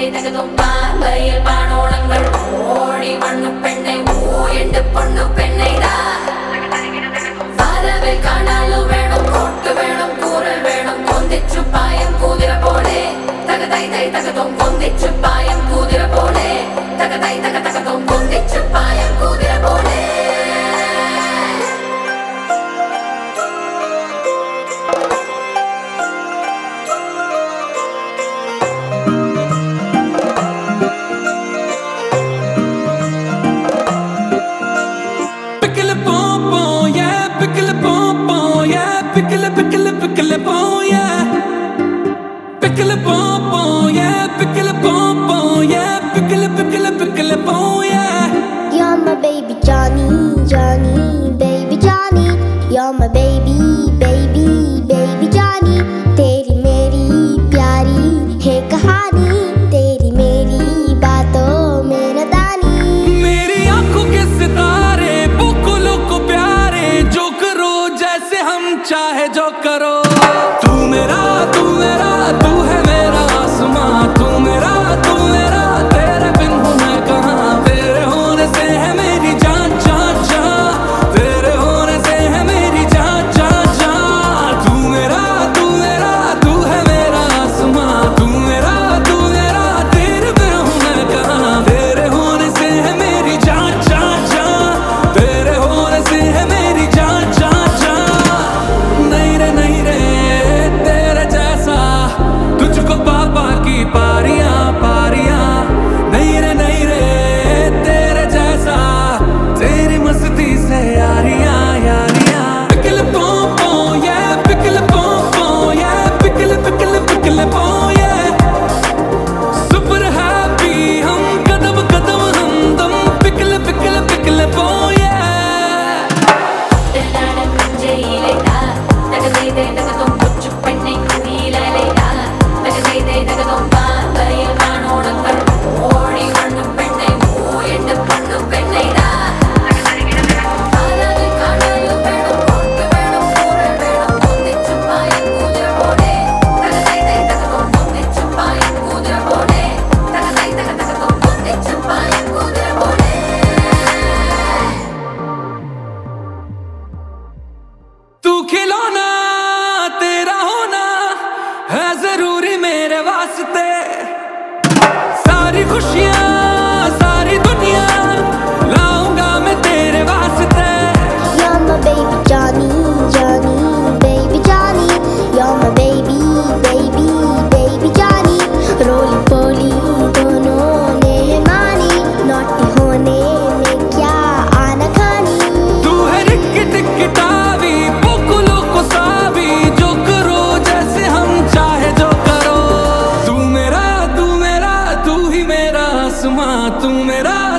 തകതും പാമ്പയിൽ പാണോളങ്ങൾ ഓടി മണ്ണു പെണ്ണെ ഓ എന്റെ പൊണ്ണു പെണ്ണൈതാ വരവിൽ കാണാലു വേണം കൊട്ടു വേണം കൂറൽ വേണം കൊന്തിച്ചു പായം കുതിര പോലെ തകതൈ തൈ തകതും കൊന്തിച്ചു പായം കുതിര പോലെ തകതൈ തക തകതും കൊന്തിച്ചു പായം കുതിര പോലെ Pickle, pickle, pickle, oh yeah. Pickle, oh yeah. Pickle, oh yeah. Pickle, pickle, pickle, oh yeah. You're my baby Johnny, Johnny, baby Johnny. You're my baby, baby, baby Johnny. तेरी मेरी प्यारी है कहानी, तेरी मेरी बातों में न दानी. मेरी आंखों के सितारे बुकुलों को प्यारे, जो करो जैसे हम चाहे जो करो. तू मेरा तू है मेरा आसमां. तू मेरा तेरे बिन हूँ मैं कहाँ. तेरे होने से है मेरी जान जान जान. तेरे होने से है मेरी जान जान जान. तू मेरा तू है मेरा आसमां. तू मेरा तेरे बिन हूँ मैं कहाँ. तेरे होने से है मेरी जान जान जान. तेरे होने से है मेरी जान जान जान. नहीं रे तेरे जैसा तुझको पापा की पारियां पारियां. नहीं रे तेरे जैसा तेरी मस्ती से यारियां यारियां. पिकल पो ये पिकल पो ये पिकल पिकल पिकल पो ये. सुपर हैप्पी हम कदम कदम हमदम. पिकल पिकल पिकल पो ये. തെന്നാടൻ പുഞ്ചയിലേതാ തകതൈ തകതും കൊച്ചു പെണ്ണെ കുയിലേതാ തകതൈ തകതും പാമ്പയിൽ പാണോളങ്ങൾ ഓടി മണ്ണു പെണ്ണെ ഓ എന്റെ പൊണ്ണു പെണ്ണൈതാ വരവിൽ കാണാലു വേണം കൊട്ടു വേണം കൂറൽ വേണം കൊന്തിച്ചു പായം കുതിര പോലെ തകതൈ തകതും കൊന്തിച്ചു പായം കുതിര പോലെ തകതൈ തകതും കൊന്തിച്ചു പായം കുതിര പോലെ. तू खिलौना तेरा होना है जरूरी मेरे वास्ते. सारी खुशियाँ सारी दुनिया लाऊंगा मैं तेरे वास्ते. You're my baby Johnny, Johnny, baby Johnny. You're my baby, baby, baby Johnny. रोली पोली दोनों ने है मानी, नौटी होने में क्या आना खानी. तू है रिक्की टिक्की टावी बुकुलों को सावी, जो करो जैसे हम चाहे जो करो. तू मेरा तू ही मेरा आसमां. तू मेरा